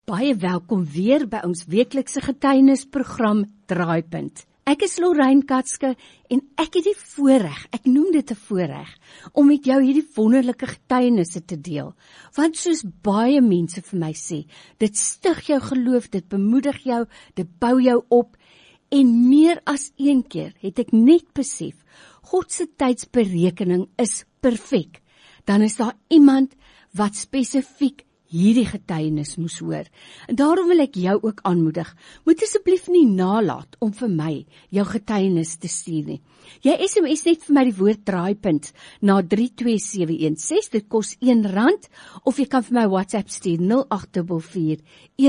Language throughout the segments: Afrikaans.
Baie welkom weer by ons weeklikse getuienisprogram Draaipunt. Ek is Lorraine Katske en ek het die voorreg, ek noem dit 'n voorreg, om met jou hierdie wonderlike getuienisse te deel. Want soos baie mense vir my sê, dit stig jou geloof, dit bemoedig jou, dit bou jou op. En meer as een keer het ek net besef, God se tydsberekening is perfek. Dan is daar iemand wat spesifiek hierdie getuienis moes hoor. En daarom wil ek jou ook aanmoedig, moet asseblief nie nalat om vir my jou getuienis te stuur nie. Jy SMS net vir my die woord draaipunt na 32716, dit kos R1, of jy kan vir my WhatsApp stuur 0844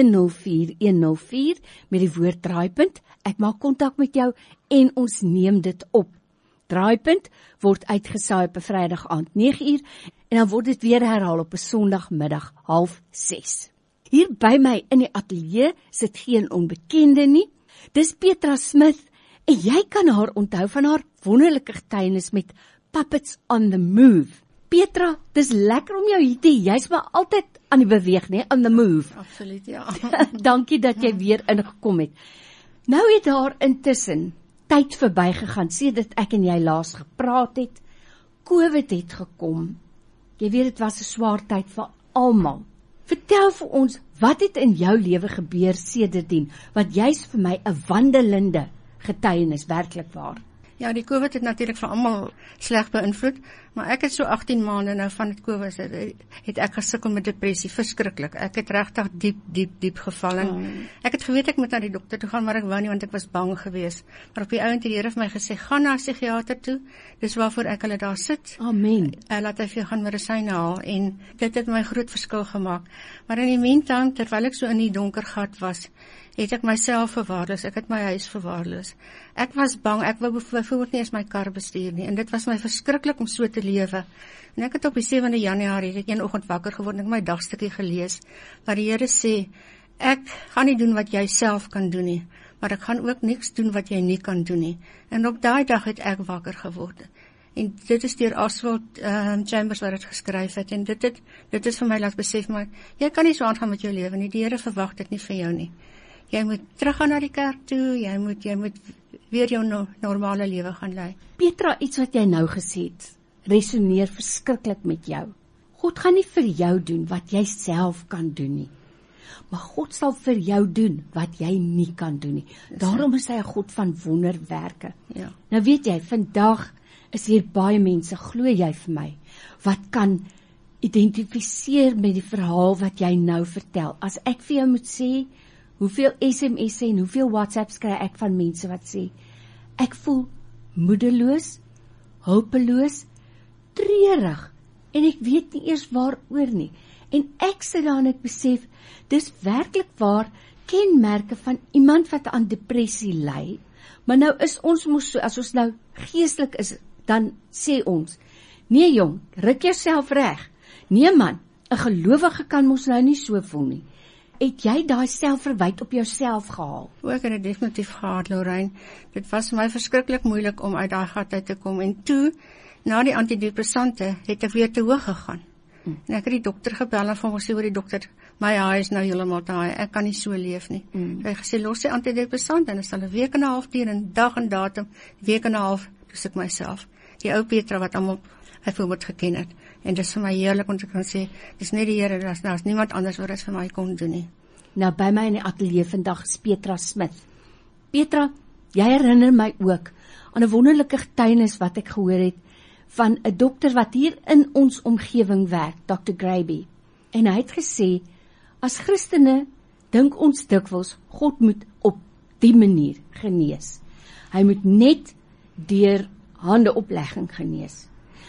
104 104 met die woord draaipunt. Ek maak kontak met jou en ons neem dit op. Draaipunt word uitgesaai op 'n Vrydag aand 9uur en dan word dit weer herhaal op 'n Sondagmiddag 5:30. Hier by my in die ateljee sit geen onbekende nie. Dis Petra Smith en jy kan haar onthou van haar wonderlike getuienis met Puppets on the Move. Petra, dis lekker om jou hier te hê. Jy's maar altyd aan die beweeg, nee, on the move. Absoluut, ja. Dankie dat jy weer ingekom het. Nou het daar intussen tyd verbygegaan, sedert ek en jy laas gepraat het. COVID het gekom. Jy weet, dit was 'n swaar tyd vir almal. Vertel vir ons, wat het in jou lewe gebeur sedertdien? Want jy's vir my 'n wandelende getuienis, werklik waar. Ja, die COVID het natuurlik vir almal sleg beïnvloed, maar ek het so 18 maande nou van die COVID het ek gesukkel met depressie, verskriklik. Ek het regtig diep geval en ek het geweet ek moet na die dokter toe gaan, maar ek wou nie want ek was bang geweest. Maar op die ouend het die Here vir my gesê, gaan na 'n psigiater toe. Dis waarvoor ek hulle daar sit. Amen. Laat hy vir jou gaan medisyne haal en dit het my groot verskil gemaak. Maar in die meantime, terwyl ek so in die donker gat was, het ek myself verwaarloos, ek het my huis verwaarloos. Ek was bang, ek wou byvoorbeeld nie eens my kar bestuur nie, en dit was my verskriklik om so te lewe. En ek het op die 7de Januarie, het ek een oggend wakker geword, en ek my dagstukkie gelees, waar die Here sê, ek gaan nie doen wat jy self kan doen nie, maar ek gaan ook niks doen wat jy nie kan doen nie. En op daai dag het ek wakker geword. En dit is deur Oswald Chambers wat dit geskryf het, en dit is vir my laat besef, maar jy kan nie so aangaan met jou lewe nie, die Here verwag dit nie vir jou nie. Jy moet teruggaan na die kerk toe, jy moet weer jou normale lewe gaan lei. Petra, iets wat jy nou gesê het, resoneer verskriklik met jou. God gaan nie vir jou doen wat jy self kan doen nie, maar God sal vir jou doen wat jy nie kan doen nie. Daarom is hy 'n God van wonderwerke. Ja. Nou weet jy, vandag is hier baie mense, glo jy vir my, wat kan identifiseer met die verhaal wat jy nou vertel. As ek vir jou moet sê, hoeveel SMS'e en hoeveel WhatsApps kry ek van mense wat sê, ek voel moedeloos, hulpeloos, treurig, en ek weet nie eers waaroor nie. En ek sit daar en ek besef, dis werklik waar kenmerke van iemand wat aan depressie ly, maar nou is ons mos so, as ons nou geestelik is, dan sê ons, nee jong, ruk jouself reg. Nee man, 'n gelowige kan mos nou nie so voel nie. Het jy daai selfverwyte op jouself gehaal? Ek het dit definitief gehad, Lorraine. Dit was vir my verskriklik moeilik om uit daai gat uit te kom. En toe, na die antidepressante, het ek weer te hoog gegaan. En ek het die dokter gebel en vir hom gesê, die dokter, my haai is nou heeltemal te haai, ek kan nie so leef nie. Hy het gesê, los die antidepressante, en dit sal 'n week en 'n half duur, en dag en datum, week en 'n half, toes ek myself. Die ou Petra wat almal byvoorbeeld geken het. En dit is vir my heerlik om te kan sê, dis nie die Here, daar's niemand anders wat dit vir my kon doen nie. Nou by my in die ateljee vandag is Petra Smith. Petra, jy herinner my ook aan 'n wonderlike getuienis wat ek gehoor het van 'n dokter wat hier in ons omgewing werk, Dr. Graby. En hy het gesê, as Christene dink ons dikwels, God moet op die manier genees. Hy moet net deur handeoplegging genees.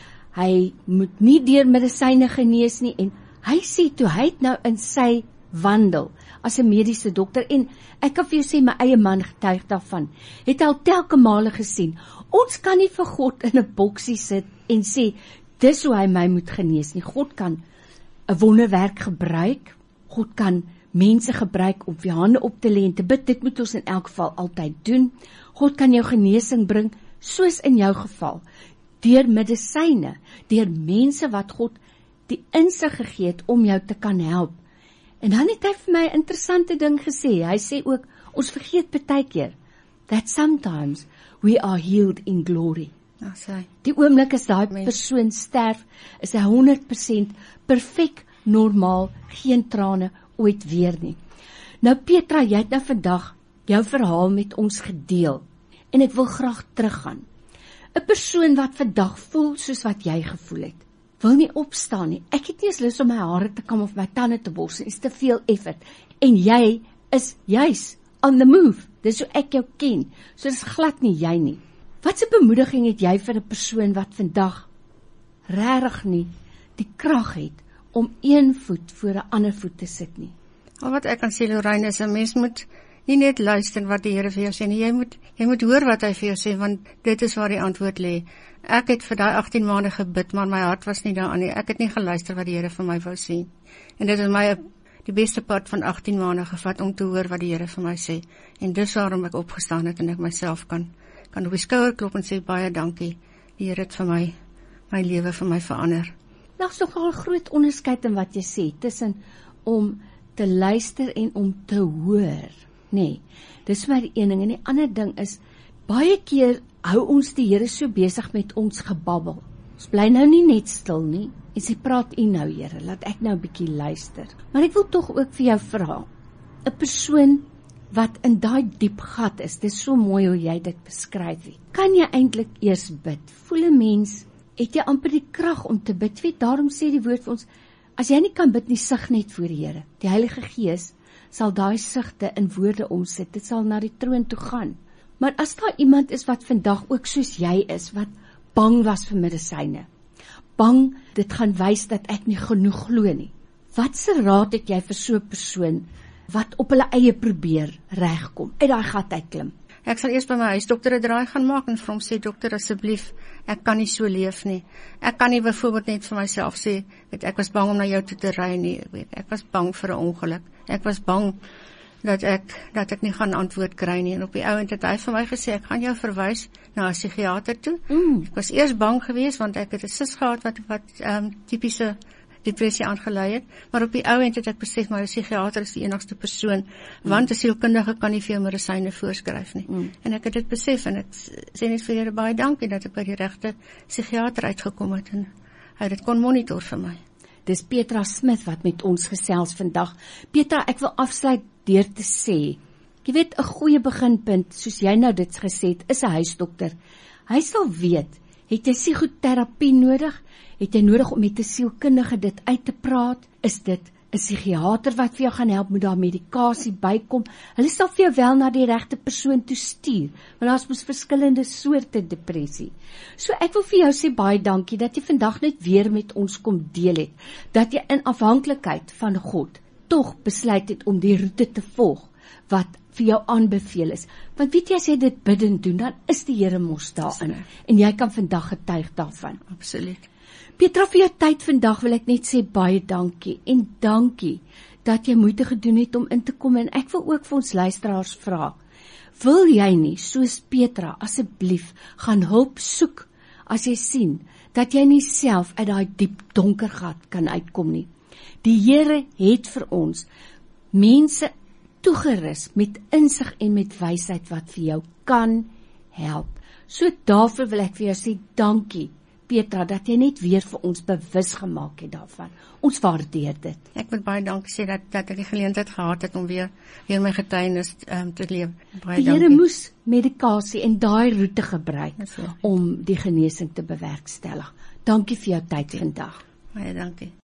Hy moet nie deur medisyne genees nie, en hy sê toe, hy het nou in sy wandel as 'n mediese dokter, en ek kan vir jou sê, my eie man getuig daarvan, het al telke male gesien, ons kan nie vir God in 'n boksie sit en sê, dis hoe hy my moet genees nie. God kan 'n wonderwerk gebruik, God kan mense gebruik om die hande op te lê en te bid, dit moet ons in elk geval altyd doen. God kan jou genesing bring, soos in jou geval, deur medisyne, deur mense wat God die insig gegee het om jou te kan help. En dan het hy vir my 'n interessante ding gesê. Hy sê ook, ons vergeet baie keer, that sometimes we are healed in glory. Die oomblik as daai persoon sterf, is hy 100% perfek, normaal, geen trane ooit weer nie. Nou Petra, jy het nou vandag jou verhaal met ons gedeel, en ek wil graag teruggaan. 'n Persoon wat vandag voel soos wat jy gevoel het, wil nie opstaan nie. Ek het nie eens lus om my hare te kam of my tande te borsel, dit is te veel effort. En jy is juis on the move. Dis hoe ek jou ken. So dis glad nie jy nie. Wat 'n bemoediging het jy vir 'n persoon wat vandag regtig nie die krag het om een voet voor 'n ander voet te sit nie? Al wat ek kan sê, Lorraine, is 'n mens moet nie net luister wat die Here vir jou sê nie, jy moet hoor wat hy vir jou sê, want dit is waar die antwoord lê. Ek het vir daai 18 maande gebid, maar my hart was nie daaraan nie. Ek het nie geluister wat die Here vir my wou sê. En dit is my die beste pad van 18 maande gevat om te hoor wat die Here vir my sê. En dis waarom ek opgestaan het en ek myself kan op die skouer klop en sê baie dankie. Die Here het vir my lewe vir my verander. Daar's nogal 'n groot onderskeid in wat jy sê tussen om te luister en om te hoor. Nee, dis maar die een ding. En die ander ding is, baie keer hou ons die Here so besig met ons gebabbel. Ons bly nou nie net stil nie, en sê, praat u nou Here, laat ek nou 'n bietjie luister. Maar ek wil tog ook vir jou vra, 'n persoon wat in daai diep gat is, dis so mooi hoe jy dit beskryf het. Kan jy eintlik eers bid? Voel 'n mens, het jy amper die krag om te bid? Weet, daarom sê die woord vir ons, as jy nie kan bid nie, sug net voor die Here. Die Heilige Gees sal daai sigte in woorde omsit, dit sal na die troon toe gaan. Maar as daar iemand is wat vandag ook soos jy is, wat bang was vir medisyne, bang dit gaan wys dat ek nie genoeg glo nie, watse raad het jy vir so 'n persoon wat op hulle eie probeer regkom, uit daai gat uitklim? Ek sal eers by my huisdokter 'n draai gaan maak en vir hom sê, dokter, asseblief, ek kan nie so leef nie. Ek kan nie byvoorbeeld net vir myself sê, weet, ek was bang om na jou toe te ry nie, weet, ek was bang vir 'n ongeluk. Ek was bang dat ek nie gaan antwoord kry nie. En op die ouend het hy vir my gesê, ek gaan jou verwys na 'n psigiater toe. Ek was eers bang geweest want ek het 'n sis gehad wat tipiese depressie aangelei het, maar op die ouend het ek besef, maar 'n psigiater is die enigste persoon, want 'n sielkundige kan nie vir jou medisyne voorskryf nie. En ek het dit besef, en ek sê net vir julle baie dankie dat ek by die regte psigiater uitgekom het, en hy dit kon monitor vir my. Dis Petra Smith wat met ons gesels vandag. Petra, ek wil afsluit deur te sê, jy weet, 'n goeie beginpunt, soos jy nou dit gesê het, is 'n huisdokter. Hy sal weet, het jy psigoterapie nodig? Het jy nodig om met 'n sielkundige dit uit te praat? Is dit 'n psigiater wat vir jou gaan help, moet daar medikasie bykom? Hulle sal vir jou wel na die regte persoon toe stuur, want daar's mos verskillende soorte depressie. So ek wil vir jou sê baie dankie dat jy vandag net weer met ons kom deel het, dat jy in afhanklikheid van God tog besluit het om die roete te volg wat vir jou aanbeveel is. Want weet jy, as jy dit bidend doen, dan is die Here mos daarin, en jy kan vandag getuig daarvan. Absoluut. Petra, vir jou tyd vandag wil ek net sê baie dankie, en dankie dat jy moeite gedoen het om in te kom, en ek wil ook vir ons luisteraars vra, wil jy nie, soos Petra, asseblief, gaan hulp soek, as jy sien, dat jy nie self uit daai diep donker gat kan uitkom nie. Die Here het vir ons mense toegerus met insig en met wysheid wat vir jou kan help. So daarvoor wil ek vir jou sê dankie, Petra, dat jy net weer vir ons bewus gemaak het daarvan. Ons waardeer dit. Ek moet baie dankie sê dat ek die geleentheid gehad het om weer my getuienis te leef. Die Here moes medikasie en daai roete gebruik om die genesing te bewerkstellig. Dankie vir jou tyd vandag. Baie dankie.